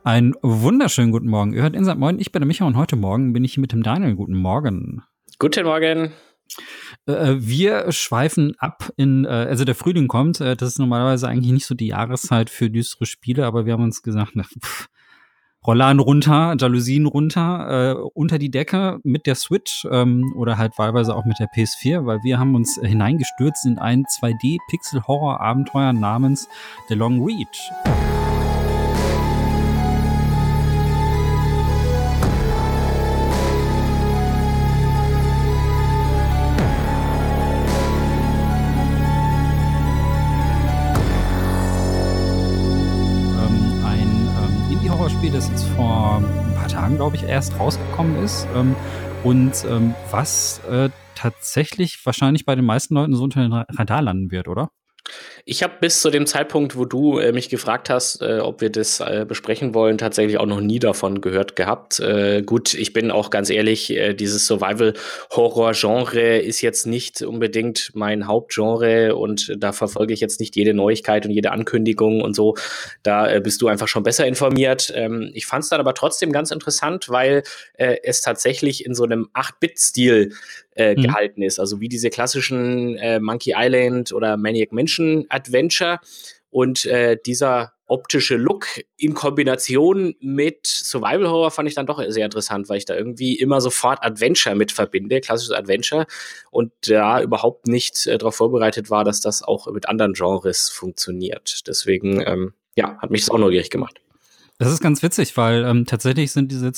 Einen wunderschönen guten Morgen. Ihr hört Insert Moin, ich bin der Micha und heute Morgen bin ich hier mit dem Daniel. Guten Morgen. Guten Morgen. Wir schweifen ab also der Frühling kommt. Das ist normalerweise eigentlich nicht so die Jahreszeit für düstere Spiele, aber wir haben uns gesagt, Rollladen runter, Jalousien runter, unter die Decke mit der Switch oder halt wahlweise auch mit der PS4, weil wir haben uns hineingestürzt in ein 2D-Pixel-Horror-Abenteuer namens The Long Reach. Indie-Horrorspiel, das jetzt vor ein paar Tagen, glaube ich, erst rausgekommen ist und was tatsächlich wahrscheinlich bei den meisten Leuten so unter den Radar landen wird, oder? Ich habe bis zu dem Zeitpunkt, wo du mich gefragt hast, ob wir das besprechen wollen, tatsächlich auch noch nie davon gehört gehabt. Gut, ich bin auch ganz ehrlich, dieses Survival-Horror-Genre ist jetzt nicht unbedingt mein Hauptgenre und da verfolge ich jetzt nicht jede Neuigkeit und jede Ankündigung und so. Da bist du einfach schon besser informiert. Ich fand es dann aber trotzdem ganz interessant, weil es tatsächlich in so einem 8-Bit-Stil gehalten ist. Also wie diese klassischen Monkey Island oder Maniac Mansion Adventure. Und dieser optische Look in Kombination mit Survival Horror fand ich dann doch sehr interessant, weil ich da irgendwie immer sofort Adventure mit verbinde, klassisches Adventure, und da überhaupt nicht darauf vorbereitet war, dass das auch mit anderen Genres funktioniert. Deswegen, hat mich das auch neugierig gemacht. Das ist ganz witzig, weil tatsächlich sind diese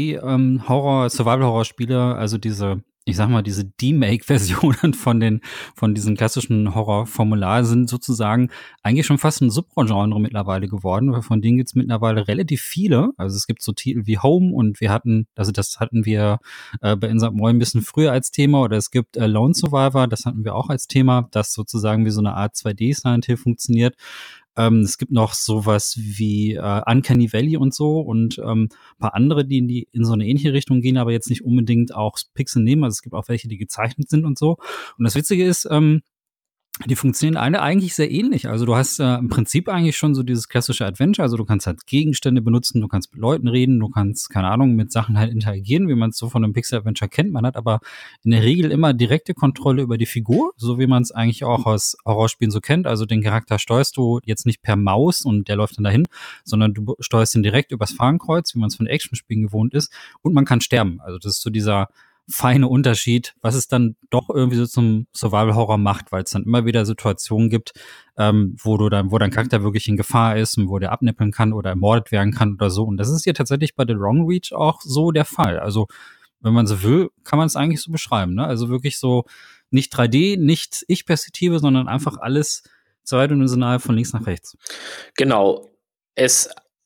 2D Survival-Horror-Spiele, also diese Demake-Versionen von diesen klassischen Horrorformularen sind sozusagen eigentlich schon fast ein Subgenre mittlerweile geworden, weil von denen gibt's mittlerweile relativ viele. Also es gibt so Titel wie Home und das hatten wir bei Insert Moin ein bisschen früher als Thema, oder es gibt Lone Survivor, das hatten wir auch als Thema, das sozusagen wie so eine Art 2D-Silent Hill funktioniert. Es gibt noch sowas wie Uncanny Valley und so und ein paar andere, die in so eine ähnliche Richtung gehen, aber jetzt nicht unbedingt auch Pixel nehmen. Also es gibt auch welche, die gezeichnet sind und so. Und das Witzige ist, die funktionieren alle eigentlich sehr ähnlich. Also du hast im Prinzip eigentlich schon so dieses klassische Adventure. Also du kannst halt Gegenstände benutzen, du kannst mit Leuten reden, du kannst, keine Ahnung, mit Sachen halt interagieren, wie man es so von einem Pixel-Adventure kennt. Man hat aber in der Regel immer direkte Kontrolle über die Figur, so wie man es eigentlich auch aus Horrorspielen so kennt. Also den Charakter steuerst du jetzt nicht per Maus und der läuft dann dahin, sondern du steuerst ihn direkt übers Fahrenkreuz, wie man es von Actionspielen gewohnt ist. Und man kann sterben. Also das ist so dieser feine Unterschied, was es dann doch irgendwie so zum Survival-Horror macht, weil es dann immer wieder Situationen gibt, wo dein Charakter wirklich in Gefahr ist und wo der abnippeln kann oder ermordet werden kann oder so. Und das ist hier tatsächlich bei The Long Reach auch so der Fall. Also, wenn man so will, kann man es eigentlich so beschreiben, ne? Also wirklich so nicht 3D, nicht Ich-Perspektive, sondern einfach alles zweidimensional von links nach rechts. Genau. Es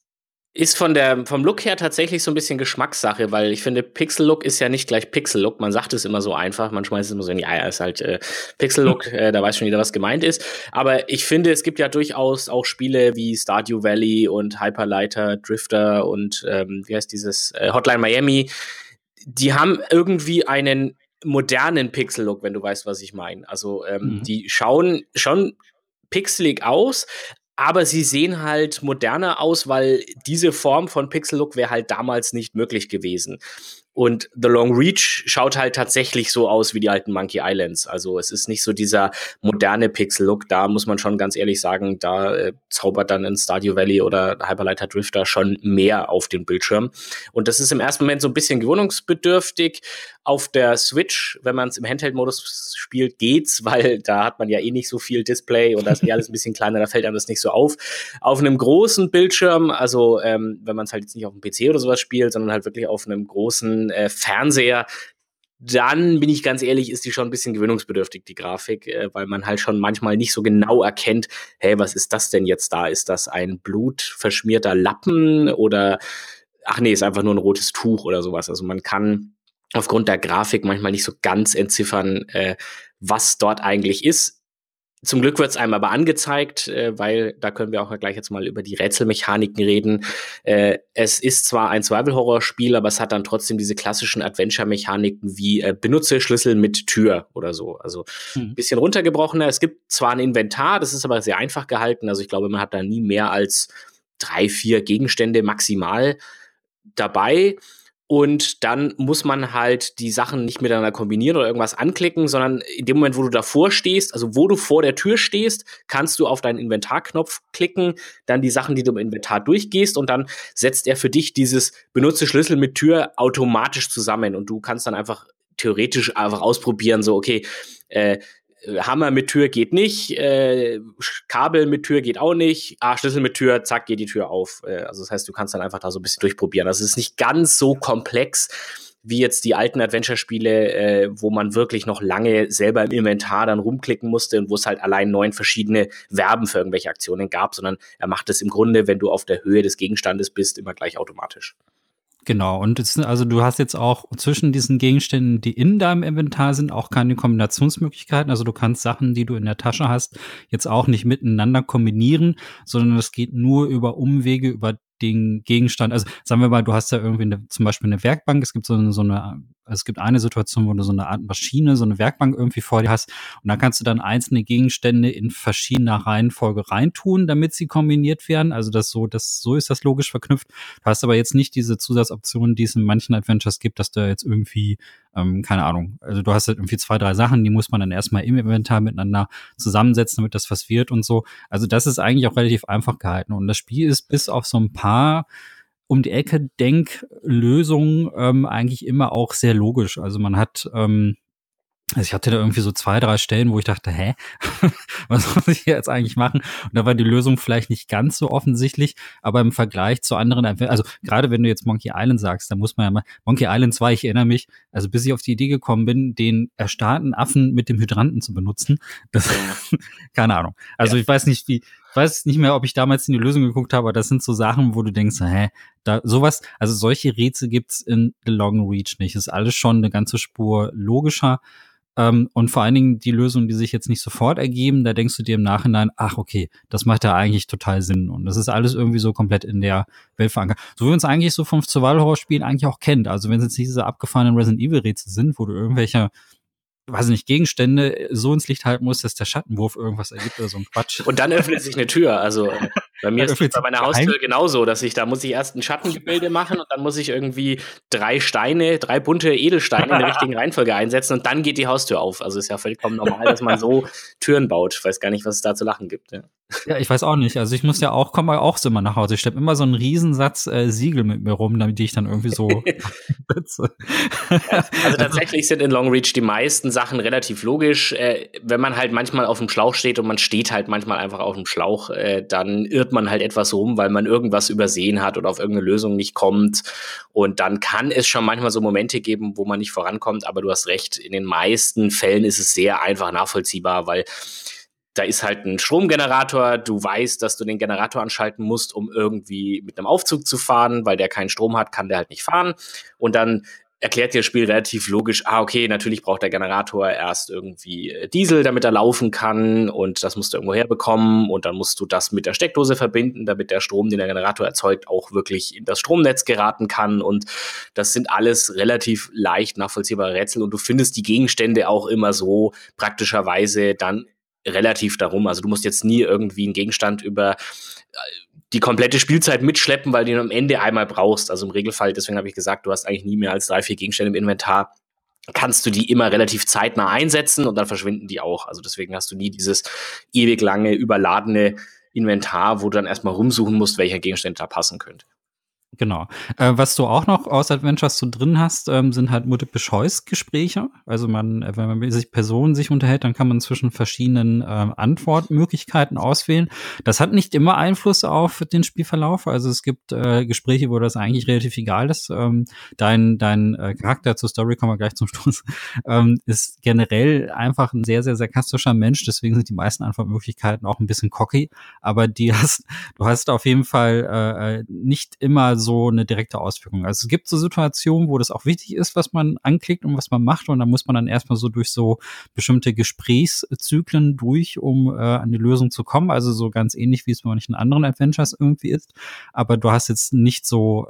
ist vom Look her tatsächlich so ein bisschen Geschmackssache, weil ich finde, Pixel-Look ist ja nicht gleich Pixel-Look. Man sagt es immer so einfach, man schmeißt es immer so in, ja, ist halt Pixel-Look, da weiß schon jeder, was gemeint ist. Aber ich finde, es gibt ja durchaus auch Spiele wie Stardew Valley und Hyperlighter Drifter und wie heißt dieses Hotline Miami. Die haben irgendwie einen modernen Pixel-Look, wenn du weißt, was ich meine. Also die schauen schon pixelig aus, aber sie sehen halt moderner aus, weil diese Form von Pixel-Look wäre halt damals nicht möglich gewesen. Und The Long Reach schaut halt tatsächlich so aus wie die alten Monkey Islands. Also es ist nicht so dieser moderne Pixel-Look. Da muss man schon ganz ehrlich sagen, da zaubert dann ein Stardew Valley oder Hyperlighter Drifter schon mehr auf den Bildschirm. Und das ist im ersten Moment so ein bisschen gewöhnungsbedürftig. Auf der Switch, wenn man es im Handheld-Modus spielt, geht's, weil da hat man ja eh nicht so viel Display und da ist eh alles ein bisschen kleiner, da fällt einem das nicht so auf. Auf einem großen Bildschirm, also wenn man es halt jetzt nicht auf dem PC oder sowas spielt, sondern halt wirklich auf einem großen Fernseher, dann bin ich ganz ehrlich, ist die schon ein bisschen gewöhnungsbedürftig, die Grafik, weil man halt schon manchmal nicht so genau erkennt, hey, was ist das denn jetzt da? Ist das ein blutverschmierter Lappen oder, ach nee, ist einfach nur ein rotes Tuch oder sowas. Also man kann aufgrund der Grafik manchmal nicht so ganz entziffern, was dort eigentlich ist. Zum Glück wird es einem aber angezeigt, weil da können wir auch gleich jetzt mal über die Rätselmechaniken reden. Es ist zwar ein Survival-Horror-Spiel, aber es hat dann trotzdem diese klassischen Adventure-Mechaniken wie benutze Schlüssel mit Tür oder so. Also ein bisschen runtergebrochener. Es gibt zwar ein Inventar, das ist aber sehr einfach gehalten. Also ich glaube, man hat da nie mehr als 3, 4 Gegenstände maximal dabei. Und dann muss man halt die Sachen nicht miteinander kombinieren oder irgendwas anklicken, sondern in dem Moment, wo du davor stehst, also wo du vor der Tür stehst, kannst du auf deinen Inventarknopf klicken, dann die Sachen, die du im Inventar durchgehst, und dann setzt er für dich dieses benutze Schlüssel mit Tür automatisch zusammen, und du kannst dann einfach theoretisch einfach ausprobieren, so okay, Hammer mit Tür geht nicht, Kabel mit Tür geht auch nicht, Schlüssel mit Tür, zack, geht die Tür auf. Also das heißt, du kannst dann einfach da so ein bisschen durchprobieren. Also es ist nicht ganz so komplex wie jetzt die alten Adventure-Spiele, wo man wirklich noch lange selber im Inventar dann rumklicken musste und wo es halt allein 9 verschiedene Verben für irgendwelche Aktionen gab, sondern er macht es im Grunde, wenn du auf der Höhe des Gegenstandes bist, immer gleich automatisch. Genau, und also du hast jetzt auch zwischen diesen Gegenständen, die in deinem Inventar sind, auch keine Kombinationsmöglichkeiten. Also du kannst Sachen, die du in der Tasche hast, jetzt auch nicht miteinander kombinieren, sondern es geht nur über Umwege, über den Gegenstand. Also sagen wir mal, du hast ja irgendwie zum Beispiel eine Werkbank, es gibt es gibt eine Situation, wo du so eine Art Maschine, so eine Werkbank irgendwie vor dir hast, und da kannst du dann einzelne Gegenstände in verschiedener Reihenfolge reintun, damit sie kombiniert werden. Also so ist das logisch verknüpft. Du hast aber jetzt nicht diese Zusatzoptionen, die es in manchen Adventures gibt, dass du jetzt irgendwie, keine Ahnung, also du hast halt irgendwie 2, 3 Sachen, die muss man dann erstmal im Inventar miteinander zusammensetzen, damit das was wird und so. Also das ist eigentlich auch relativ einfach gehalten, und das Spiel ist bis auf so ein paar um die Ecke Denklösungen eigentlich immer auch sehr logisch. Also man hat also ich hatte da irgendwie so 2, 3 Stellen, wo ich dachte, was muss ich hier jetzt eigentlich machen? Und da war die Lösung vielleicht nicht ganz so offensichtlich, aber im Vergleich zu anderen, also gerade wenn du jetzt Monkey Island sagst, da muss man ja mal, Monkey Island 2, ich erinnere mich, also bis ich auf die Idee gekommen bin, den erstarrten Affen mit dem Hydranten zu benutzen, das, keine Ahnung. Also ich weiß nicht mehr, ob ich damals in die Lösung geguckt habe, aber das sind so Sachen, wo du denkst, also solche Rätsel gibt's in The Long Reach nicht. Ist alles schon eine ganze Spur logischer. Und vor allen Dingen die Lösungen, die sich jetzt nicht sofort ergeben, da denkst du dir im Nachhinein, ach okay, das macht ja eigentlich total Sinn. Und das ist alles irgendwie so komplett in der Welt verankert. So wie man es eigentlich so vom Survival-Horror-Spielen eigentlich auch kennt. Also wenn es jetzt nicht diese abgefahrenen Resident Evil-Rätsel sind, wo du irgendwelche, weiß nicht, Gegenstände so ins Licht halten musst, dass der Schattenwurf irgendwas ergibt oder so ein Quatsch. Und dann öffnet sich eine Tür. Also bei mir ist es bei meiner Haustür genauso, dass da muss ich erst ein Schattengebilde machen und dann muss ich irgendwie 3 bunte Edelsteine in der richtigen Reihenfolge einsetzen und dann geht die Haustür auf. Also ist ja vollkommen normal, dass man so Türen baut. Ich weiß gar nicht, was es da zu lachen gibt. Ja, ich weiß auch nicht. Also ich muss ja komme auch so immer nach Hause. Ich schleppe immer so einen Riesensatz Siegel mit mir rum, damit ich dann irgendwie so Also tatsächlich sind in Long Reach die meisten Sachen relativ logisch. Wenn man halt manchmal auf dem Schlauch steht und man steht halt manchmal einfach auf dem Schlauch, dann irrt man halt etwas rum, weil man irgendwas übersehen hat oder auf irgendeine Lösung nicht kommt. Und dann kann es schon manchmal so Momente geben, wo man nicht vorankommt. Aber du hast recht, in den meisten Fällen ist es sehr einfach nachvollziehbar, weil da ist halt ein Stromgenerator, du weißt, dass du den Generator anschalten musst, um irgendwie mit einem Aufzug zu fahren, weil der keinen Strom hat, kann der halt nicht fahren. Und dann erklärt dir das Spiel relativ logisch, okay, natürlich braucht der Generator erst irgendwie Diesel, damit er laufen kann, und das musst du irgendwo herbekommen, und dann musst du das mit der Steckdose verbinden, damit der Strom, den der Generator erzeugt, auch wirklich in das Stromnetz geraten kann, und das sind alles relativ leicht nachvollziehbare Rätsel, und du findest die Gegenstände auch immer so praktischerweise dann relativ darum. Also du musst jetzt nie irgendwie einen Gegenstand über die komplette Spielzeit mitschleppen, weil du ihn am Ende einmal brauchst. Also im Regelfall, deswegen habe ich gesagt, du hast eigentlich nie mehr als 3, 4 Gegenstände im Inventar. Kannst du die immer relativ zeitnah einsetzen und dann verschwinden die auch. Also deswegen hast du nie dieses ewig lange, überladene Inventar, wo du dann erstmal rumsuchen musst, welcher Gegenstand da passen könnte. Genau. Was du auch noch aus Adventures so drin hast, sind halt Multiple-Choice-Gespräche. Also wenn man mit Personen sich unterhält, dann kann man zwischen verschiedenen Antwortmöglichkeiten auswählen. Das hat nicht immer Einfluss auf den Spielverlauf. Also es gibt Gespräche, wo das eigentlich relativ egal ist. Dein Charakter zur Story, kommen wir gleich zum Schluss, ist generell einfach ein sehr, sehr sarkastischer Mensch. Deswegen sind die meisten Antwortmöglichkeiten auch ein bisschen cocky. Aber du hast auf jeden Fall nicht immer so eine direkte Auswirkung. Also es gibt so Situationen, wo das auch wichtig ist, was man anklickt und was man macht, und da muss man dann erstmal so durch so bestimmte Gesprächszyklen durch, um an die Lösung zu kommen. Also so ganz ähnlich, wie es bei manchen anderen Adventures irgendwie ist. Aber du hast jetzt nicht so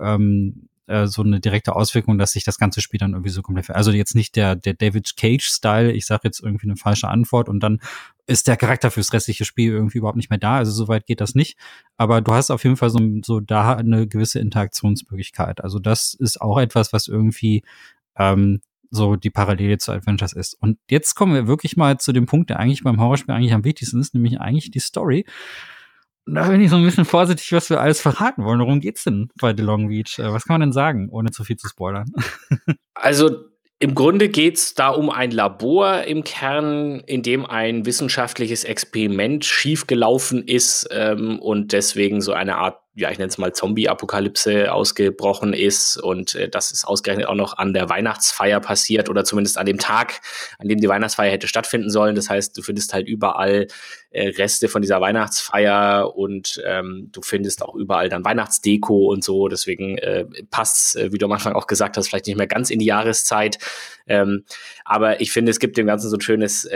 so eine direkte Auswirkung, dass sich das ganze Spiel dann irgendwie so komplett, also jetzt nicht der David Cage-Style, ich sage jetzt irgendwie eine falsche Antwort und dann ist der Charakter fürs restliche Spiel irgendwie überhaupt nicht mehr da. Also so weit geht das nicht. Aber du hast auf jeden Fall so da eine gewisse Interaktionsmöglichkeit. Also das ist auch etwas, was irgendwie so die Parallele zu Adventures ist. Und jetzt kommen wir wirklich mal zu dem Punkt, der eigentlich beim Horrorspiel eigentlich am wichtigsten ist, nämlich eigentlich die Story. Und da bin ich so ein bisschen vorsichtig, was wir alles verraten wollen. Worum geht's denn bei The Long Reach? Was kann man denn sagen, ohne zu viel zu spoilern? Also im Grunde geht's da um ein Labor im Kern, in dem ein wissenschaftliches Experiment schiefgelaufen ist und deswegen so eine Art, ja, ich nenne es mal Zombie-Apokalypse ausgebrochen ist. Und das ist ausgerechnet auch noch an der Weihnachtsfeier passiert oder zumindest an dem Tag, an dem die Weihnachtsfeier hätte stattfinden sollen. Das heißt, du findest halt überall Reste von dieser Weihnachtsfeier und du findest auch überall dann Weihnachtsdeko und so. Deswegen passt, wie du am Anfang auch gesagt hast, vielleicht nicht mehr ganz in die Jahreszeit. Aber ich finde, es gibt dem Ganzen so ein schönes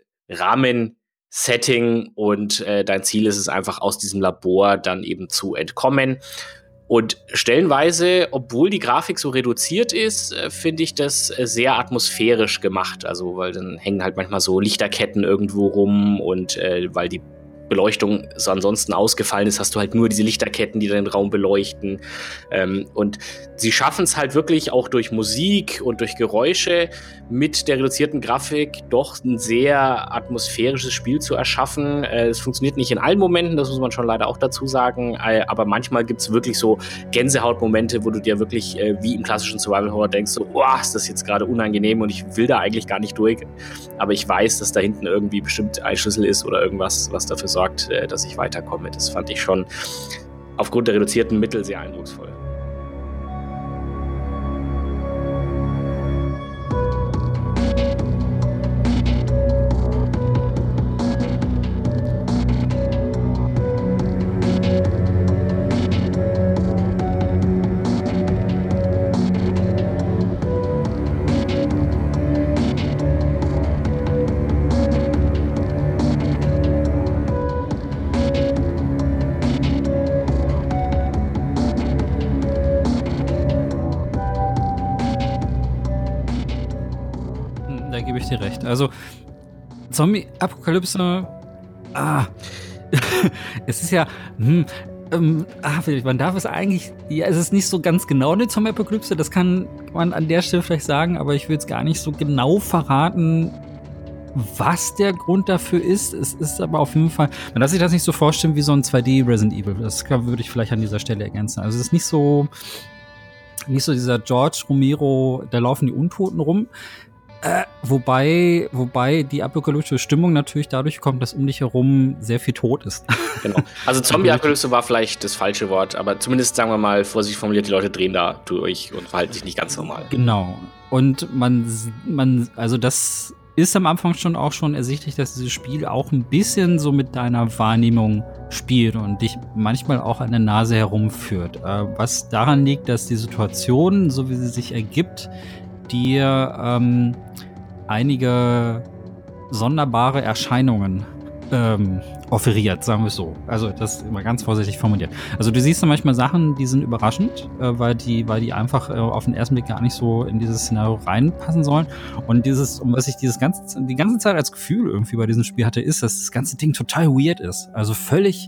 Setting und dein Ziel ist es einfach, aus diesem Labor dann eben zu entkommen. Und stellenweise, obwohl die Grafik so reduziert ist, finde ich das sehr atmosphärisch gemacht. Also, weil dann hängen halt manchmal so Lichterketten irgendwo rum und weil die Beleuchtung so ansonsten ausgefallen ist, hast du halt nur diese Lichterketten, die den Raum beleuchten. Und sie schaffen es halt wirklich auch durch Musik und durch Geräusche mit der reduzierten Grafik doch ein sehr atmosphärisches Spiel zu erschaffen. Es funktioniert nicht in allen Momenten, das muss man schon leider auch dazu sagen, aber manchmal gibt es wirklich so Gänsehautmomente, wo du dir wirklich wie im klassischen Survival-Horror denkst, so, oh, ist das jetzt gerade unangenehm und ich will da eigentlich gar nicht durch, aber ich weiß, dass da hinten irgendwie bestimmt ein Schlüssel ist oder irgendwas, was dafür sorgt, dass ich weiterkomme. Das fand ich schon aufgrund der reduzierten Mittel sehr eindrucksvoll. Recht. Also Zombie-Apokalypse, es ist ja, man darf es eigentlich, ja, es ist nicht so ganz genau eine Zombie-Apokalypse, das kann man an der Stelle vielleicht sagen, aber ich will jetzt gar nicht so genau verraten, was der Grund dafür ist. Es ist aber auf jeden Fall, man darf sich das nicht so vorstellen wie so ein 2D Resident Evil. Das würde ich vielleicht an dieser Stelle ergänzen. Also es ist nicht so dieser George Romero, da laufen die Untoten rum. Wobei die apokalyptische Stimmung natürlich dadurch kommt, dass um dich herum sehr viel tot ist. Genau. Also Zombie-Apokalypse war vielleicht das falsche Wort, aber zumindest, sagen wir mal, vorsichtig formuliert, die Leute drehen da durch und verhalten sich nicht ganz normal. Genau. Und also das ist am Anfang auch schon ersichtlich, dass dieses Spiel auch ein bisschen so mit deiner Wahrnehmung spielt und dich manchmal auch an der Nase herumführt. Was daran liegt, dass die Situation, so wie sie sich ergibt, dir einige sonderbare Erscheinungen offeriert, sagen wir es so. Also das ist immer ganz vorsichtig formuliert. Also du siehst dann manchmal Sachen, die sind überraschend, weil die einfach auf den ersten Blick gar nicht so in dieses Szenario reinpassen sollen. Und was ich die ganze Zeit als Gefühl irgendwie bei diesem Spiel hatte, ist, dass das ganze Ding total weird ist. Also völlig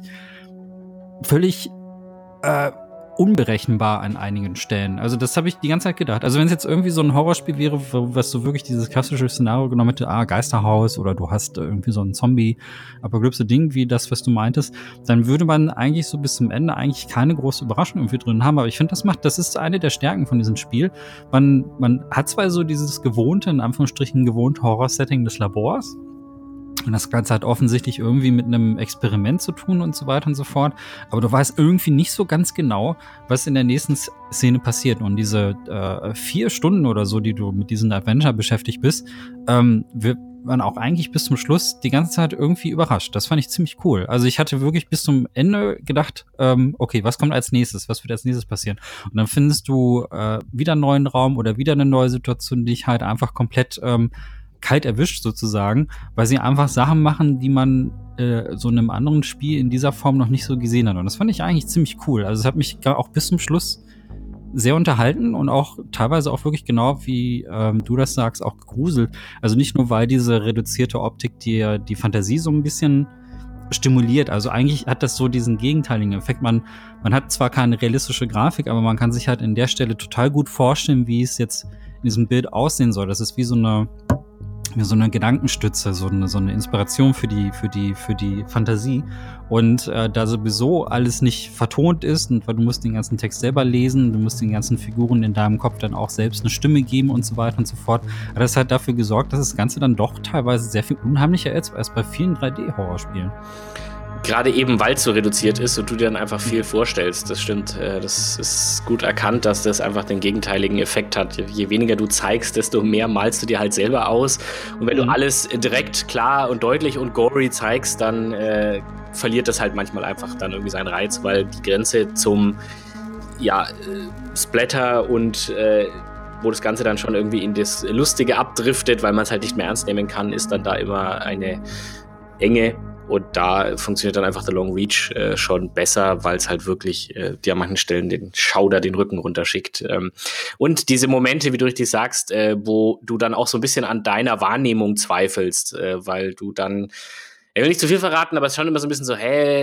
unberechenbar an einigen Stellen. Also das habe ich die ganze Zeit gedacht. Also wenn es jetzt irgendwie so ein Horrorspiel wäre, was so wirklich dieses klassische Szenario genommen hätte, Geisterhaus oder du hast irgendwie so ein Zombie-Apokalypse-Ding wie das, was du meintest, dann würde man eigentlich so bis zum Ende eigentlich keine große Überraschung irgendwie drin haben. Aber ich finde, das ist eine der Stärken von diesem Spiel. Man hat zwar so dieses gewohnte, in Anführungsstrichen gewohnte Horror-Setting des Labors, und das Ganze hat offensichtlich irgendwie mit einem Experiment zu tun und so weiter und so fort. Aber du weißt irgendwie nicht so ganz genau, was in der nächsten Szene passiert. Und diese 4 Stunden oder so, die du mit diesem Adventure beschäftigt bist, wird man auch eigentlich bis zum Schluss die ganze Zeit irgendwie überrascht. Das fand ich ziemlich cool. Also ich hatte wirklich bis zum Ende gedacht, okay, was kommt als nächstes? Was wird als nächstes passieren? Und dann findest du wieder einen neuen Raum oder wieder eine neue Situation, die dich halt einfach komplett kalt erwischt sozusagen, weil sie einfach Sachen machen, die man so in einem anderen Spiel in dieser Form noch nicht so gesehen hat. Und das fand ich eigentlich ziemlich cool. Also es hat mich auch bis zum Schluss sehr unterhalten und auch teilweise auch wirklich genau, wie du das sagst, auch gegruselt. Also nicht nur, weil diese reduzierte Optik dir die Fantasie so ein bisschen stimuliert. Also eigentlich hat das so diesen gegenteiligen Effekt. Man hat zwar keine realistische Grafik, aber man kann sich halt in der Stelle total gut vorstellen, wie es jetzt in diesem Bild aussehen soll. Das ist wie so eine Gedankenstütze, so eine Inspiration für die Fantasie. Und da sowieso alles nicht vertont ist, und weil du musst den ganzen Text selber lesen, du musst den ganzen Figuren in deinem Kopf dann auch selbst eine Stimme geben und so weiter und so fort, hat das halt dafür gesorgt, dass das Ganze dann doch teilweise sehr viel unheimlicher ist als bei vielen 3D-Horrorspielen. Gerade eben, weil es so reduziert ist und du dir dann einfach viel vorstellst. Das stimmt. Das ist gut erkannt, dass das einfach den gegenteiligen Effekt hat. Je weniger du zeigst, desto mehr malst du dir halt selber aus. Und wenn du alles direkt klar und deutlich und gory zeigst, dann verliert das halt manchmal einfach dann irgendwie seinen Reiz, weil die Grenze zum Splatter und wo das Ganze dann schon irgendwie in das Lustige abdriftet, weil man es halt nicht mehr ernst nehmen kann, ist dann da immer eine Enge. Und da funktioniert dann einfach der Long Reach schon besser, weil es halt wirklich dir an manchen Stellen den Schauder den Rücken runterschickt. Und diese Momente, wie du richtig sagst, wo du dann auch so ein bisschen an deiner Wahrnehmung zweifelst, weil du dann, ich will nicht zu viel verraten, aber es ist schon immer so ein bisschen so,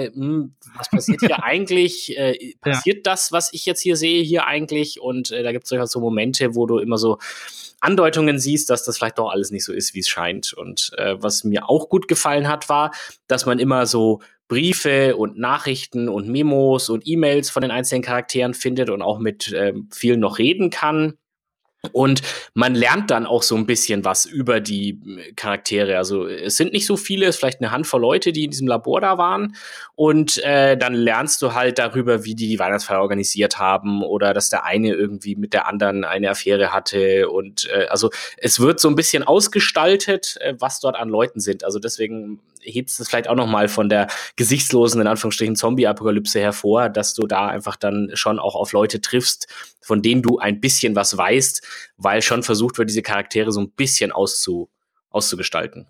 was passiert hier eigentlich? Passiert das, was ich jetzt hier sehe, hier eigentlich? Und da gibt es durchaus so Momente, wo du immer so Andeutungen siehst, dass das vielleicht doch alles nicht so ist, wie es scheint. Und was mir auch gut gefallen hat, war, dass man immer so Briefe und Nachrichten und Memos und E-Mails von den einzelnen Charakteren findet und auch mit vielen noch reden kann. Und man lernt dann auch so ein bisschen was über die Charaktere. Also es sind nicht so viele, es ist vielleicht eine Handvoll Leute, die in diesem Labor da waren. Und dann lernst du halt darüber, wie die Weihnachtsfeier organisiert haben oder dass der eine irgendwie mit der anderen eine Affäre hatte. Und also es wird so ein bisschen ausgestaltet, was dort an Leuten sind. Also deswegen hebt es vielleicht auch noch mal von der gesichtslosen, in Anführungsstrichen, Zombie-Apokalypse hervor, dass du da einfach dann schon auch auf Leute triffst, von denen du ein bisschen was weißt, weil schon versucht wird, diese Charaktere so ein bisschen auszugestalten.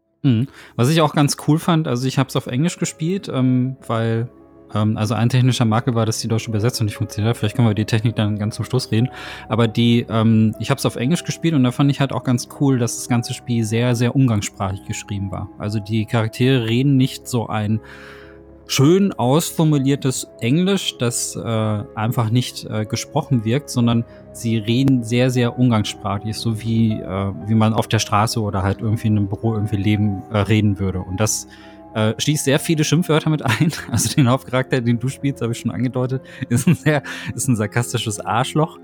Was ich auch ganz cool fand, also ich habe es auf Englisch gespielt, weil also ein technischer Makel war, dass die deutsche Übersetzung nicht funktioniert hat. Vielleicht können wir über die Technik dann ganz zum Schluss reden. Aber ich habe es auf Englisch gespielt und da fand ich halt auch ganz cool, dass das ganze Spiel sehr, sehr umgangssprachlich geschrieben war. Also die Charaktere reden nicht so ein schön ausformuliertes Englisch, das einfach nicht gesprochen wirkt, sondern sie reden sehr, sehr umgangssprachlich, so wie man auf der Straße oder halt irgendwie in einem Büro irgendwie reden würde. Und das schließt sehr viele Schimpfwörter mit ein. Also den Hauptcharakter, den du spielst, habe ich schon angedeutet, ist ein sarkastisches Arschloch,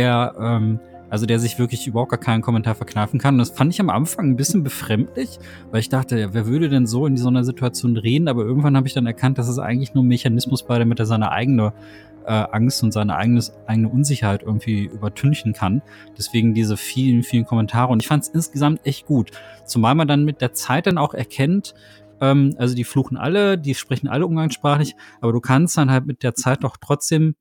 der sich wirklich überhaupt gar keinen Kommentar verkneifen kann. Und das fand ich am Anfang ein bisschen befremdlich, weil ich dachte, wer würde denn so in so einer Situation reden? Aber irgendwann habe ich dann erkannt, dass es eigentlich nur ein Mechanismus war, damit er seine eigene Angst und seine eigene Unsicherheit irgendwie übertünchen kann. Deswegen diese vielen, vielen Kommentare. Und ich fand es insgesamt echt gut. Zumal man dann mit der Zeit dann auch erkennt, also die fluchen alle, die sprechen alle umgangssprachlich, aber du kannst dann halt mit der Zeit doch trotzdem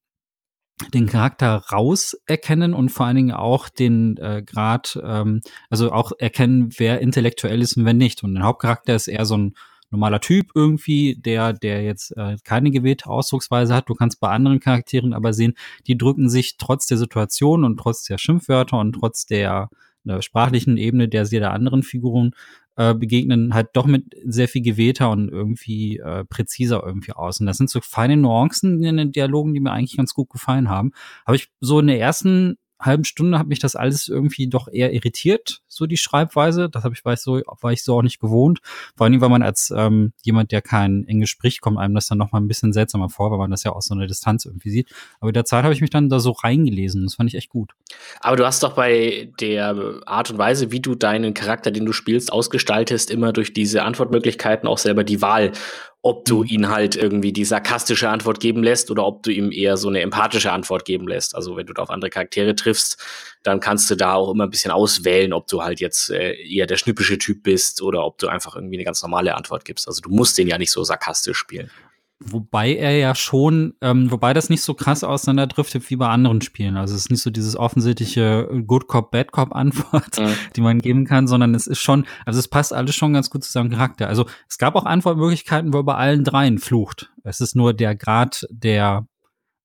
den Charakter rauserkennen und vor allen Dingen auch den Grad, also auch erkennen, wer intellektuell ist und wer nicht. Und der Hauptcharakter ist eher so ein normaler Typ irgendwie, der jetzt keine gewählte Ausdrucksweise hat. Du kannst bei anderen Charakteren aber sehen, die drücken sich trotz der Situation und trotz der Schimpfwörter und trotz der sprachlichen Ebene der anderen Figuren begegnen halt doch mit sehr viel gewählter und irgendwie präziser irgendwie aus. Und das sind so feine Nuancen in den Dialogen, die mir eigentlich ganz gut gefallen haben. Habe ich so in der ersten halben Stunde hat mich das alles irgendwie doch eher irritiert, so die Schreibweise. Das war ich so auch nicht gewohnt. Vor allem, weil man als jemand, der kein Englisch spricht, kommt einem das dann noch mal ein bisschen seltsamer vor, weil man das ja aus so einer Distanz irgendwie sieht. Aber in der Zeit habe ich mich dann da so reingelesen. Das fand ich echt gut. Aber du hast doch bei der Art und Weise, wie du deinen Charakter, den du spielst, ausgestaltest, immer durch diese Antwortmöglichkeiten auch selber die Wahl, ob du ihn halt irgendwie die sarkastische Antwort geben lässt oder ob du ihm eher so eine empathische Antwort geben lässt. Also wenn du da auf andere Charaktere triffst, dann kannst du da auch immer ein bisschen auswählen, ob du halt jetzt eher der schnippische Typ bist oder ob du einfach irgendwie eine ganz normale Antwort gibst. Also du musst den ja nicht so sarkastisch spielen. Wobei er ja schon, wobei das nicht so krass auseinanderdriftet wie bei anderen Spielen. Also es ist nicht so dieses offensichtliche Good Cop, Bad Cop Antwort, die man geben kann, sondern es ist schon, also es passt alles schon ganz gut zu seinem Charakter. Also es gab auch Antwortmöglichkeiten, wo er bei allen dreien flucht. Es ist nur der Grad der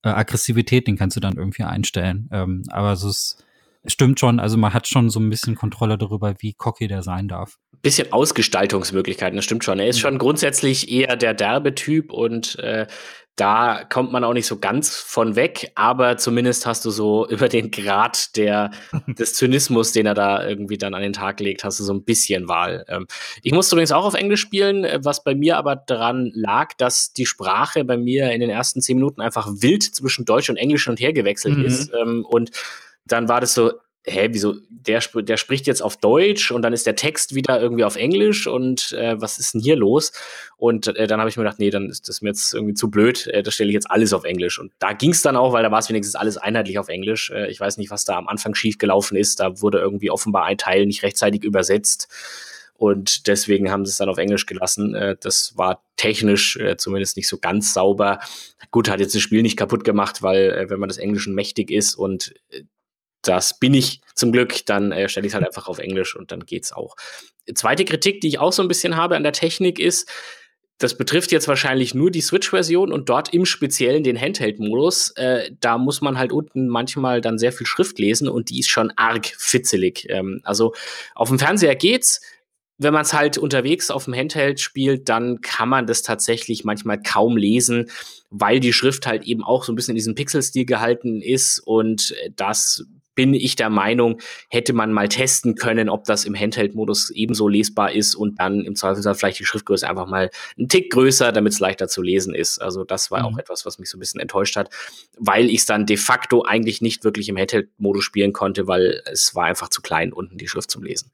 Aggressivität, den kannst du dann irgendwie einstellen. Aber es stimmt schon, also man hat schon so ein bisschen Kontrolle darüber, wie cocky der sein darf. Bisschen Ausgestaltungsmöglichkeiten, das stimmt schon. Er ist schon grundsätzlich eher der derbe Typ und da kommt man auch nicht so ganz von weg, aber zumindest hast du so über den Grad des Zynismus, den er da irgendwie dann an den Tag legt, hast du so ein bisschen Wahl. Ich musste übrigens auch auf Englisch spielen, was bei mir aber daran lag, dass die Sprache bei mir in den ersten 10 Minuten einfach wild zwischen Deutsch und Englisch hin und her gewechselt ist. Und dann war das so, wieso, der spricht jetzt auf Deutsch und dann ist der Text wieder irgendwie auf Englisch und was ist denn hier los? Und dann habe ich mir gedacht, nee, dann ist das mir jetzt irgendwie zu blöd, das stelle ich jetzt alles auf Englisch. Und da ging es dann auch, weil da war es wenigstens alles einheitlich auf Englisch. Ich weiß nicht, was da am Anfang schief gelaufen ist, da wurde irgendwie offenbar ein Teil nicht rechtzeitig übersetzt. Und deswegen haben sie es dann auf Englisch gelassen. Das war technisch zumindest nicht so ganz sauber. Gut, hat jetzt das Spiel nicht kaputt gemacht, weil wenn man des Englischen mächtig ist und das bin ich zum Glück, dann stelle ich es halt einfach auf Englisch und dann geht's auch. Zweite Kritik, die ich auch so ein bisschen habe an der Technik ist, das betrifft jetzt wahrscheinlich nur die Switch-Version und dort im Speziellen den Handheld-Modus. Da muss man halt unten manchmal dann sehr viel Schrift lesen und die ist schon arg fitzelig. Also auf dem Fernseher geht's. Wenn man es halt unterwegs auf dem Handheld spielt, dann kann man das tatsächlich manchmal kaum lesen, weil die Schrift halt eben auch so ein bisschen in diesem Pixelstil gehalten ist und das bin ich der Meinung, hätte man mal testen können, ob das im Handheld-Modus ebenso lesbar ist und dann im Zweifelsfall vielleicht die Schriftgröße einfach mal einen Tick größer, damit es leichter zu lesen ist. Also das war auch etwas, was mich so ein bisschen enttäuscht hat, weil ich es dann de facto eigentlich nicht wirklich im Handheld-Modus spielen konnte, weil es war einfach zu klein unten die Schrift zum Lesen.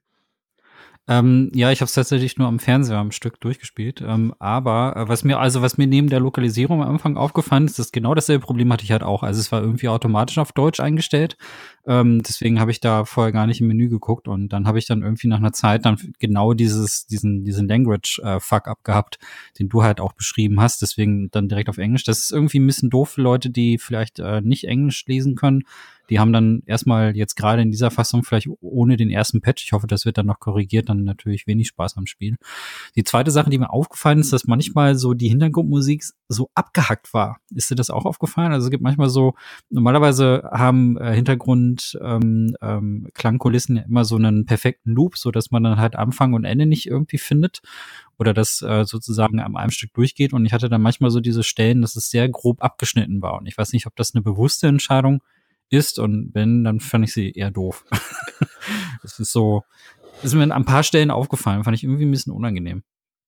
Ja, ich habe es tatsächlich nur am Fernseher am Stück durchgespielt. Aber was mir neben der Lokalisierung am Anfang aufgefallen ist, dass genau dasselbe Problem hatte ich halt auch. Also es war irgendwie automatisch auf Deutsch eingestellt. Deswegen habe ich da vorher gar nicht im Menü geguckt und dann habe ich dann irgendwie nach einer Zeit dann genau diesen Language Fuck-up gehabt, den du halt auch beschrieben hast. Deswegen dann direkt auf Englisch. Das ist irgendwie ein bisschen doof für Leute, die vielleicht nicht Englisch lesen können. Die haben dann erstmal jetzt gerade in dieser Fassung vielleicht ohne den ersten Patch, ich hoffe, das wird dann noch korrigiert, dann natürlich wenig Spaß am Spiel. Die zweite Sache, die mir aufgefallen ist, dass manchmal so die Hintergrundmusik so abgehackt war. Ist dir das auch aufgefallen? Also es gibt manchmal so, normalerweise haben Klangkulissen ja immer so einen perfekten Loop, so dass man dann halt Anfang und Ende nicht irgendwie findet oder das sozusagen an einem Stück durchgeht. Und ich hatte dann manchmal so diese Stellen, dass es sehr grob abgeschnitten war. Und ich weiß nicht, ob das eine bewusste Entscheidung ist und wenn, dann fand ich sie eher doof. Das ist mir an ein paar Stellen aufgefallen, fand ich irgendwie ein bisschen unangenehm.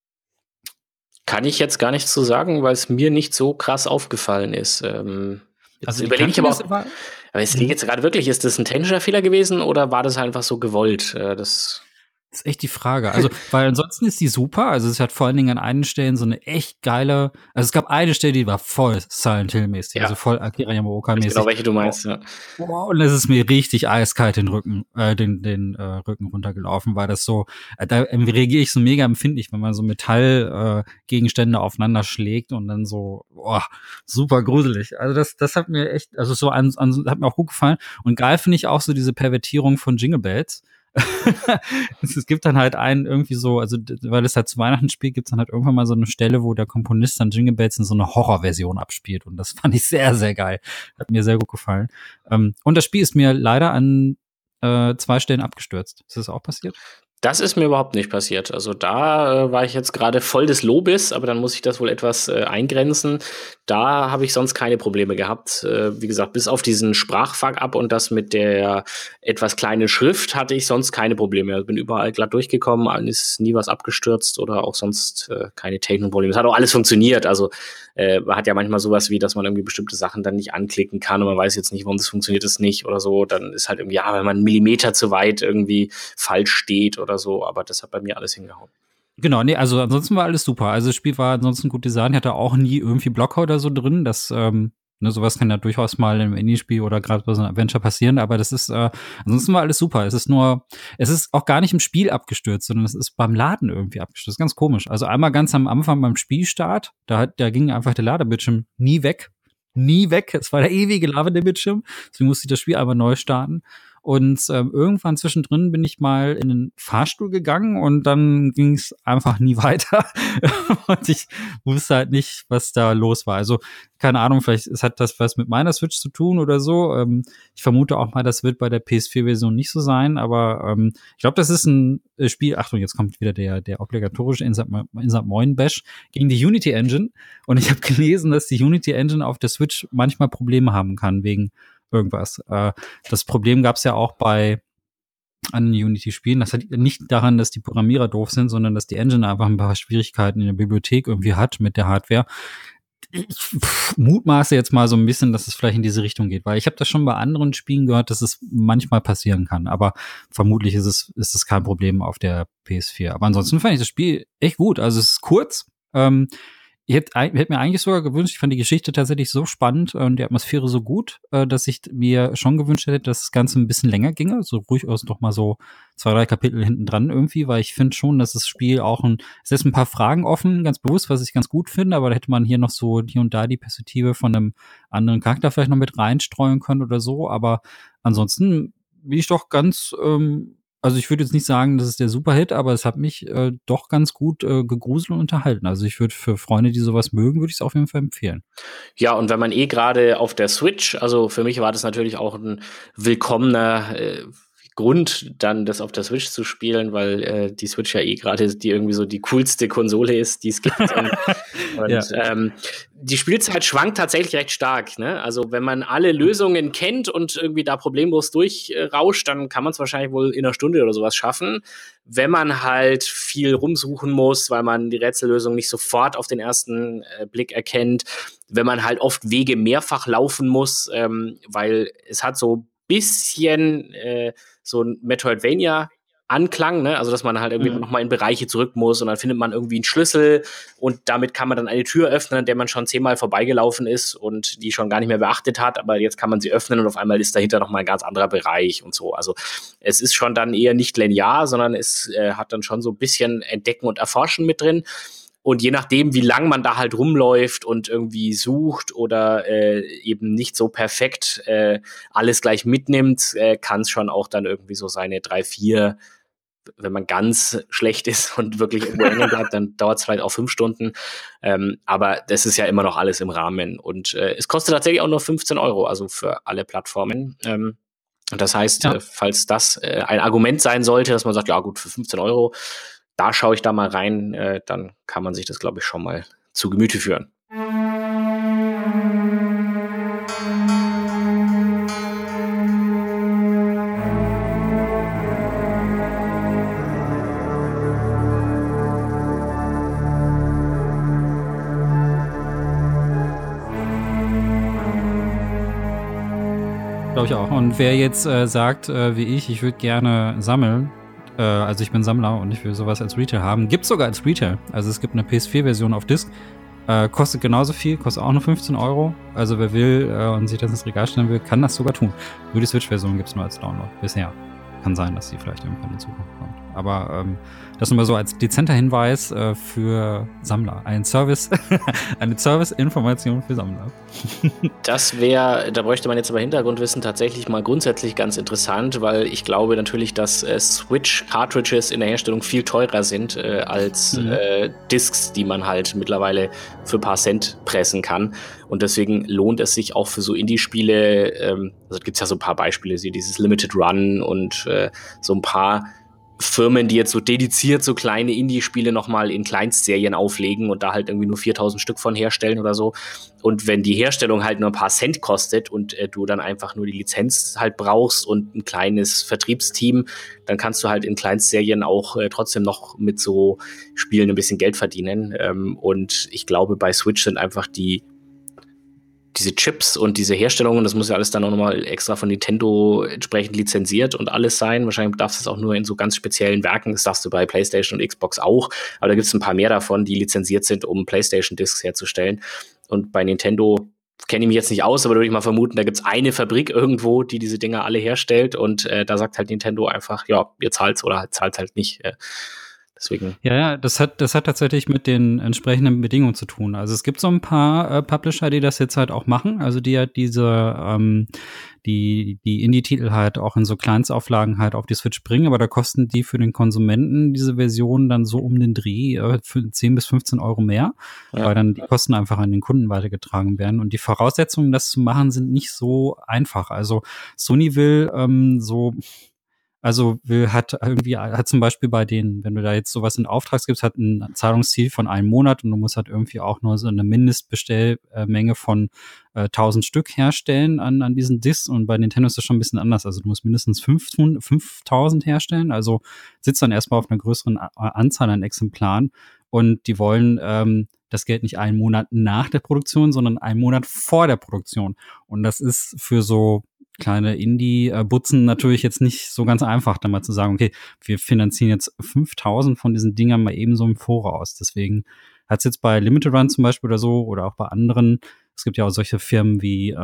Kann ich jetzt gar nichts zu sagen, weil es mir nicht so krass aufgefallen ist. Jetzt überlege ich aber auch, aber es liegt jetzt gerade wirklich, ist das ein technischer Fehler gewesen oder war das einfach so gewollt? Das ist echt die Frage. Also, weil ansonsten ist die super. Also, es hat vor allen Dingen an einigen Stellen so eine echt geile, also es gab eine Stelle, die war voll Silent Hill-mäßig, also voll Akira Yamaoka-mäßig. Genau, welche du meinst, ja. Wow, und es ist mir richtig eiskalt den Rücken runtergelaufen, weil das so, da reagiere ich so mega empfindlich, wenn man so Metallgegenstände aufeinander schlägt und dann so, super gruselig. Also das hat mir echt, also so hat mir auch gut gefallen. Und geil finde ich auch so diese Pervertierung von Jingle Bells. Es gibt dann halt einen irgendwie so, also weil es halt zu Weihnachten spielt, gibt es dann halt irgendwann mal so eine Stelle, wo der Komponist dann Jingle Bells in so eine Horrorversion abspielt und das fand ich sehr, sehr geil. Hat mir sehr gut gefallen. Und das Spiel ist mir leider an 2 Stellen abgestürzt. Ist das auch passiert? Das ist mir überhaupt nicht passiert. Also da war ich jetzt gerade voll des Lobes, aber dann muss ich das wohl etwas eingrenzen. Da habe ich sonst keine Probleme gehabt. Wie gesagt, bis auf diesen Sprachfuck-up und das mit der etwas kleinen Schrift hatte ich sonst keine Probleme. Ich bin überall glatt durchgekommen, ist nie was abgestürzt oder auch sonst keine Technikprobleme. Es hat auch alles funktioniert. Also man hat ja manchmal sowas wie, dass man irgendwie bestimmte Sachen dann nicht anklicken kann und man weiß jetzt nicht, warum das funktioniert ist nicht oder so. Dann ist halt irgendwie, ja, wenn man einen Millimeter zu weit irgendwie falsch steht oder so, aber das hat bei mir alles hingehauen. Genau, nee, also ansonsten war alles super. Also das Spiel war ansonsten gut designt, hatte auch nie irgendwie Blocker oder so drin. Das, sowas kann ja durchaus mal im Indie-Spiel oder gerade bei so einem Adventure passieren, aber das ist, ansonsten war alles super. Es ist auch gar nicht im Spiel abgestürzt, sondern es ist beim Laden irgendwie abgestürzt. Ganz komisch. Also einmal ganz am Anfang beim Spielstart, da ging einfach der Ladebildschirm nie weg. Es war der ewige ladende Bildschirm. Deswegen musste ich das Spiel einmal neu starten. Und irgendwann zwischendrin bin ich mal in den Fahrstuhl gegangen und dann ging es einfach nie weiter. Und ich wusste halt nicht, was da los war. Also keine Ahnung, vielleicht hat das was mit meiner Switch zu tun oder so. Ich vermute auch mal, das wird bei der PS4-Version nicht so sein, aber ich glaube, das ist ein Spiel, Achtung, jetzt kommt wieder der obligatorische Insert Moin Bash gegen die Unity Engine. Und ich habe gelesen, dass die Unity Engine auf der Switch manchmal Probleme haben kann wegen irgendwas. Das Problem gab es ja auch bei an Unity-Spielen. Das hat nicht daran, dass die Programmierer doof sind, sondern dass die Engine einfach ein paar Schwierigkeiten in der Bibliothek irgendwie hat mit der Hardware. Ich mutmaße jetzt mal so ein bisschen, dass es vielleicht in diese Richtung geht, weil ich habe das schon bei anderen Spielen gehört, dass es manchmal passieren kann, aber vermutlich ist es kein Problem auf der PS4. Aber ansonsten fand ich das Spiel echt gut. Also es ist kurz. Ich hätte mir eigentlich sogar gewünscht, ich fand die Geschichte tatsächlich so spannend und die Atmosphäre so gut, dass ich mir schon gewünscht hätte, dass das Ganze ein bisschen länger ginge, so durchaus noch mal so 2, 3 Kapitel hinten dran irgendwie, weil ich finde schon, dass das Spiel auch es lässt ein paar Fragen offen, ganz bewusst, was ich ganz gut finde, aber da hätte man hier noch so hier und da die Perspektive von einem anderen Charakter vielleicht noch mit reinstreuen können oder so, aber ansonsten bin ich doch ganz also ich würde jetzt nicht sagen, das ist der Superhit, aber es hat mich doch ganz gut gegruselt und unterhalten. Also ich würde für Freunde, die sowas mögen, würde ich es auf jeden Fall empfehlen. Ja, und wenn man gerade auf der Switch, also für mich war das natürlich auch ein willkommener Grund, dann das auf der Switch zu spielen, weil die Switch ja gerade die irgendwie so die coolste Konsole ist, die es gibt. Und ja. Die Spielzeit schwankt tatsächlich recht stark. Ne? Also wenn man alle Lösungen kennt und irgendwie da problemlos durchrauscht, dann kann man es wahrscheinlich wohl in einer Stunde oder sowas schaffen. Wenn man halt viel rumsuchen muss, weil man die Rätsellösung nicht sofort auf den ersten Blick erkennt, wenn man halt oft Wege mehrfach laufen muss, weil es hat so bisschen so ein Metroidvania-Anklang, ne? Also dass man halt irgendwie noch mal in Bereiche zurück muss und dann findet man irgendwie einen Schlüssel und damit kann man dann eine Tür öffnen, an der man schon 10-mal vorbeigelaufen ist und die schon gar nicht mehr beachtet hat, aber jetzt kann man sie öffnen und auf einmal ist dahinter noch mal ein ganz anderer Bereich und so. Also es ist schon dann eher nicht linear, sondern es hat dann schon so ein bisschen Entdecken und Erforschen mit drin. Und je nachdem, wie lang man da halt rumläuft und irgendwie sucht oder eben nicht so perfekt alles gleich mitnimmt, kann es schon auch dann irgendwie so seine 3, 4, wenn man ganz schlecht ist und wirklich irgendwo hängen bleibt, dann dauert es vielleicht auch 5 Stunden. Aber das ist ja immer noch alles im Rahmen. Und es kostet tatsächlich auch nur 15 €, also für alle Plattformen. Das heißt, falls das ein Argument sein sollte, dass man sagt, ja gut, für 15 €, da schaue ich da mal rein, dann kann man sich das, glaube ich, schon mal zu Gemüte führen. Glaube ich auch. Und wer jetzt sagt, wie ich würde gerne sammeln, also ich bin Sammler und ich will sowas als Retail haben. Gibt's sogar als Retail. Also es gibt eine PS4-Version auf Disc. Kostet genauso viel, kostet auch nur 15 €. Also wer will und sich das ins Regal stellen will, kann das sogar tun. Nur die Switch-Version gibt's nur als Download bisher. Kann sein, dass die vielleicht irgendwann in Zukunft kommt. Aber das nochmal so als dezenter Hinweis für Sammler. Ein Service, eine Service-Information für Sammler. Da bräuchte man jetzt aber Hintergrundwissen tatsächlich mal grundsätzlich ganz interessant, weil ich glaube natürlich, dass Switch-Cartridges in der Herstellung viel teurer sind als Discs, die man halt mittlerweile für ein paar Cent pressen kann. Und deswegen lohnt es sich auch für so Indie-Spiele, also gibt es ja so ein paar Beispiele, wie dieses Limited Run und so ein paar Firmen, die jetzt so dediziert so kleine Indie-Spiele nochmal in Kleinstserien auflegen und da halt irgendwie nur 4.000 Stück von herstellen oder so. Und wenn die Herstellung halt nur ein paar Cent kostet und du dann einfach nur die Lizenz halt brauchst und ein kleines Vertriebsteam, dann kannst du halt in Kleinstserien auch trotzdem noch mit so Spielen ein bisschen Geld verdienen. Und ich glaube, bei Switch sind einfach diese Chips und diese Herstellungen, das muss ja alles dann auch nochmal extra von Nintendo entsprechend lizenziert und alles sein. Wahrscheinlich darfst du es auch nur in so ganz speziellen Werken. Das darfst du bei PlayStation und Xbox auch. Aber da gibt es ein paar mehr davon, die lizenziert sind, um PlayStation-Discs herzustellen. Und bei Nintendo kenne ich mich jetzt nicht aus, aber würde ich mal vermuten, da gibt es eine Fabrik irgendwo, die diese Dinger alle herstellt. Und da sagt halt Nintendo einfach, ja, ihr zahlt's oder zahlt halt nicht. Deswegen. Ja, das hat tatsächlich mit den entsprechenden Bedingungen zu tun. Also es gibt so ein paar Publisher, die das jetzt halt auch machen. Also die halt die Indie-Titel halt auch in so Kleinstauflagen halt auf die Switch bringen, aber da kosten die für den Konsumenten diese Version dann so um den Dreh für 10 bis 15 Euro mehr, weil dann die Kosten einfach an den Kunden weitergetragen werden. Und die Voraussetzungen, das zu machen, sind nicht so einfach. Also Sony will hat zum Beispiel bei denen, wenn du da jetzt sowas in Auftrag gibst, hat ein Zahlungsziel von 1 Monat und du musst halt irgendwie auch nur so eine Mindestbestellmenge von 1000 Stück herstellen an diesen Discs, und bei Nintendo ist das schon ein bisschen anders. Also du musst mindestens 5000 herstellen, also sitzt dann erstmal auf einer größeren Anzahl an Exemplaren, und die wollen das Geld nicht 1 Monat nach der Produktion, sondern 1 Monat vor der Produktion. Und das ist für so kleine Indie-Butzen natürlich jetzt nicht so ganz einfach, da mal zu sagen, okay, wir finanzieren jetzt 5000 von diesen Dingern mal eben so im Voraus. Deswegen hat es jetzt bei Limited Run zum Beispiel oder so, oder auch bei anderen, es gibt ja auch solche Firmen wie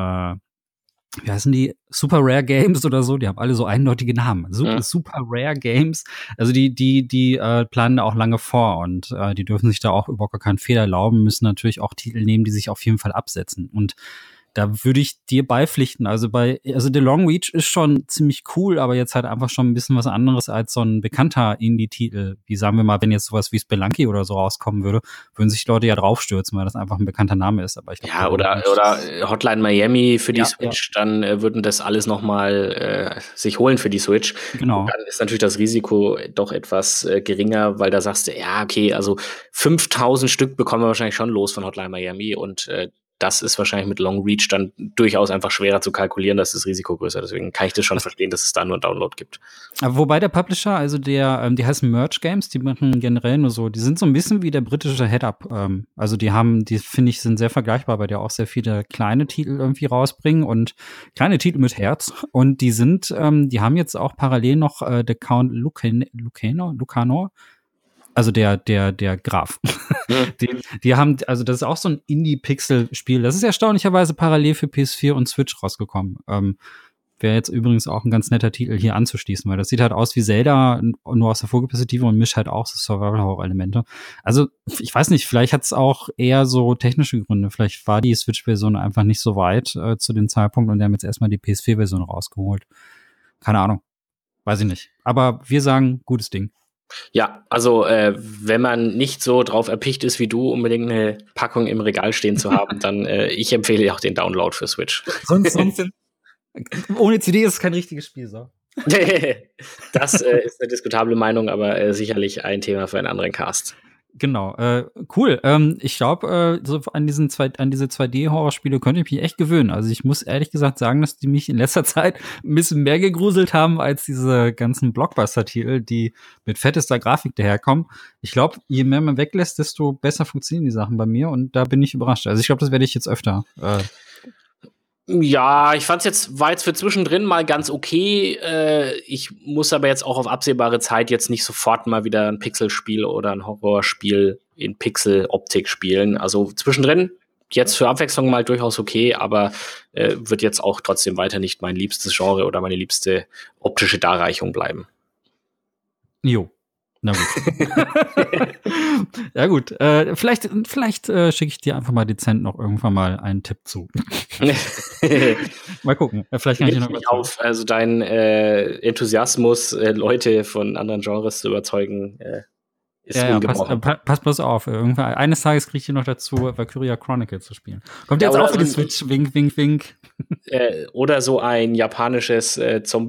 wie heißen die? Super Rare Games oder so, die haben alle so eindeutige Namen. Super Rare Games. Also die planen da auch lange vor, und die dürfen sich da auch überhaupt gar keinen Fehler erlauben, müssen natürlich auch Titel nehmen, die sich auf jeden Fall absetzen. Und da würde ich dir beipflichten. Also The Long Reach ist schon ziemlich cool, aber jetzt halt einfach schon ein bisschen was anderes als so ein bekannter Indie-Titel. Wie sagen wir mal, wenn jetzt sowas wie Spelunky oder so rauskommen würde, würden sich Leute ja draufstürzen, weil das einfach ein bekannter Name ist. Aber ich glaub, Ja, oder Hotline Miami für die Switch, dann würden das alles nochmal sich holen für die Switch. Genau. Und dann ist natürlich das Risiko doch etwas geringer, weil da sagst du, ja, okay, also 5000 Stück bekommen wir wahrscheinlich schon los von Hotline Miami, und das ist wahrscheinlich mit Long Reach dann durchaus einfach schwerer zu kalkulieren, dass das Risiko größer. Deswegen kann ich das schon verstehen, dass es da nur einen Download gibt. Aber wobei der Publisher, also die heißen Merge Games, die machen generell nur so, die sind so ein bisschen wie der britische Head-Up. Also die finde ich, sind sehr vergleichbar, weil die auch sehr viele kleine Titel irgendwie rausbringen und kleine Titel mit Herz. Und die haben jetzt auch parallel noch The Count Lucanor. Also der Graf. Die haben, also das ist auch so ein Indie-Pixel-Spiel. Das ist erstaunlicherweise parallel für PS4 und Switch rausgekommen. Wäre jetzt übrigens auch ein ganz netter Titel hier anzuschließen, weil das sieht halt aus wie Zelda, nur aus der Vogelperspektive, und mischt halt auch so Survival-Horror-Elemente. Also, ich weiß nicht, vielleicht hat es auch eher so technische Gründe. Vielleicht war die Switch-Version einfach nicht so weit zu dem Zeitpunkt, und die haben jetzt erstmal die PS4-Version rausgeholt. Keine Ahnung. Weiß ich nicht. Aber wir sagen, gutes Ding. Ja, also wenn man nicht so drauf erpicht ist wie du, unbedingt eine Packung im Regal stehen zu haben, dann ich empfehle auch den Download für Switch. Sonst ohne CD ist es kein richtiges Spiel, so. Das ist eine diskutable Meinung, aber sicherlich ein Thema für einen anderen Cast. Genau, cool. Ich glaube, so an diese 2D-Horrorspiele könnte ich mich echt gewöhnen. Also ich muss ehrlich gesagt sagen, dass die mich in letzter Zeit ein bisschen mehr gegruselt haben als diese ganzen Blockbuster-Titel, die mit fettester Grafik daherkommen. Ich glaube, je mehr man weglässt, desto besser funktionieren die Sachen bei mir, und da bin ich überrascht. Also ich glaube, das werde ich jetzt öfter. Ja, ich fand's war jetzt für zwischendrin mal ganz okay. Ich muss aber jetzt auch auf absehbare Zeit jetzt nicht sofort mal wieder ein Pixelspiel oder ein Horrorspiel in Pixel-Optik spielen. Also zwischendrin jetzt für Abwechslung mal durchaus okay, aber wird jetzt auch trotzdem weiter nicht mein liebstes Genre oder meine liebste optische Darreichung bleiben. Jo. Na gut. Ja gut, vielleicht schicke ich dir einfach mal dezent noch irgendwann mal einen Tipp zu. Mal gucken. Vielleicht kann ich noch was auf. Also dein Enthusiasmus, Leute von anderen Genres zu überzeugen, ist ungebrochen. Pass bloß auf. Eines Tages kriege ich hier noch dazu, Valkyria Chronicle zu spielen. Kommt jetzt auch für die Switch. Wink, wink, wink. Oder so ein japanisches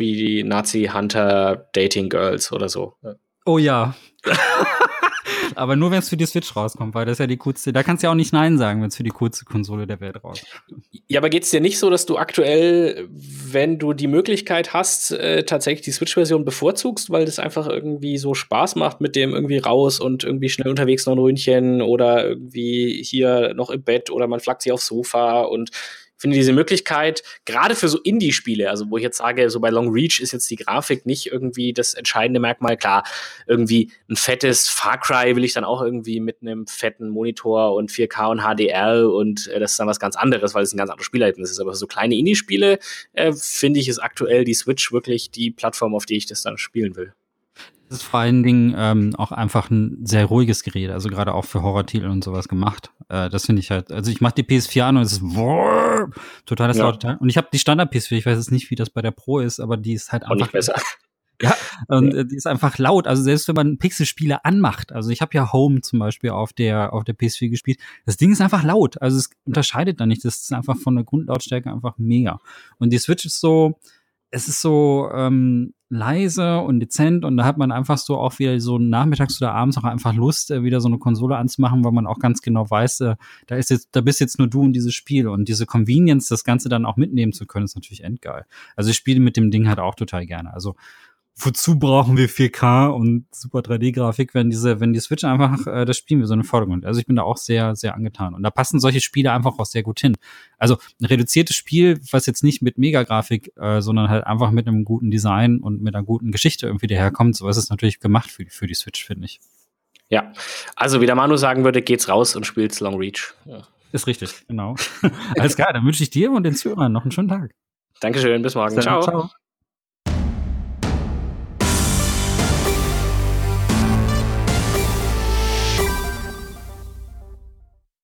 Zombie-Nazi-Hunter-Dating-Girls oder so. Oh ja. Aber nur, wenn es für die Switch rauskommt, weil das ist ja die coolste. Da kannst du ja auch nicht Nein sagen, wenn es für die coolste Konsole der Welt rauskommt. Ja, aber geht's dir nicht so, dass du aktuell, wenn du die Möglichkeit hast, tatsächlich die Switch-Version bevorzugst, weil das einfach irgendwie so Spaß macht mit dem irgendwie raus und irgendwie schnell unterwegs noch ein Ründchen oder irgendwie hier noch im Bett oder man flackt sich aufs Sofa, und ich finde diese Möglichkeit, gerade für so Indie-Spiele, also wo ich jetzt sage, so bei Long Reach ist jetzt die Grafik nicht irgendwie das entscheidende Merkmal. Klar, irgendwie ein fettes Far Cry will ich dann auch irgendwie mit einem fetten Monitor und 4K und HDR, und das ist dann was ganz anderes, weil es ein ganz anderes Spielerlebnis ist. Aber so kleine Indie-Spiele finde ich, ist aktuell die Switch wirklich die Plattform, auf die ich das dann spielen will. Das ist vor allen Dingen auch einfach ein sehr ruhiges Gerät, also gerade auch für Horrortitel und sowas gemacht. Das finde ich halt, also ich mache die PS4 an und es ist totales laute Teil. Und ich habe die Standard PS4, ich weiß jetzt nicht, wie das bei der Pro ist, aber die ist halt Auch nicht besser. Ja, und die ist einfach laut. Also selbst wenn man Pixelspiele anmacht, also ich habe ja Home zum Beispiel auf der PS4 gespielt, das Ding ist einfach laut. Also es unterscheidet da nicht. Das ist einfach von der Grundlautstärke einfach mega. Und die Switch ist so, es ist so leise und dezent und da hat man einfach so auch wieder so nachmittags oder abends auch einfach Lust, wieder so eine Konsole anzumachen, weil man auch ganz genau weiß, da bist jetzt nur du und dieses Spiel und diese Convenience, das Ganze dann auch mitnehmen zu können, ist natürlich endgeil. Also ich spiele mit dem Ding halt auch total gerne. Also wozu brauchen wir 4K und super 3D-Grafik, wenn die Switch einfach das spielen wir so in den Vordergrund. Also ich bin da auch sehr, sehr angetan. Und da passen solche Spiele einfach auch sehr gut hin. Also ein reduziertes Spiel, was jetzt nicht mit Mega-Grafik, sondern halt einfach mit einem guten Design und mit einer guten Geschichte irgendwie daherkommt, sowas ist natürlich gemacht für die Switch, finde ich. Ja, also wie der Manu sagen würde, geht's raus und spielt's Long Reach. Ja. Ist richtig, genau. Alles klar, dann wünsche ich dir und den Zuhörern noch einen schönen Tag. Dankeschön, bis morgen. Ciao.